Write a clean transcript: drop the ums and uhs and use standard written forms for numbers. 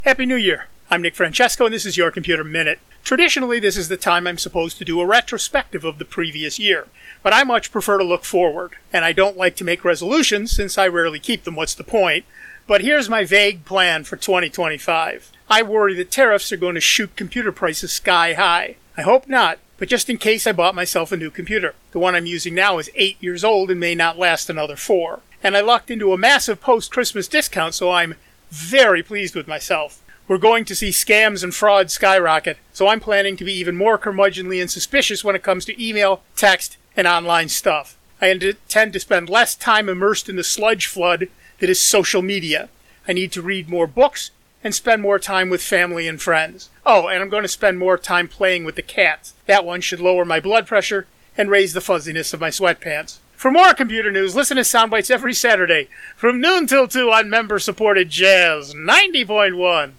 Happy New Year! I'm Nick Francesco, and this is Your Computer Minute. Traditionally, this is the time I'm supposed to do a retrospective of the previous year, but I much prefer to look forward, and I don't like to make resolutions since I rarely keep them. What's the point? But here's my vague plan for 2025. I worry that tariffs are going to shoot computer prices sky high. I hope not, but just in case I bought myself a new computer. The one I'm using now is 8 years old and may not last another 4. And I lucked into a massive post-Christmas discount, so I'm very pleased with myself. We're going to see scams and fraud skyrocket, so I'm planning to be even more curmudgeonly and suspicious when it comes to email, text, and online stuff. I intend to spend less time immersed in the sludge flood that is social media. I need to read more books and spend more time with family and friends. Oh, and I'm going to spend more time playing with the cats. That one should lower my blood pressure and raise the fuzziness of my sweatpants. For more computer news, listen to Soundbites every Saturday from noon till 2 on member-supported Jazz 90.1.